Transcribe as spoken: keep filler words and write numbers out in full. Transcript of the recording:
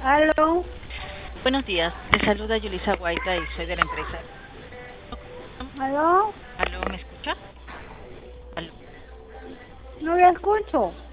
Aló, Buenos días, te saluda Yulisa Guaita y soy de la empresa. aló, ¿Aló, me escucha? ¿Aló? no le escucho.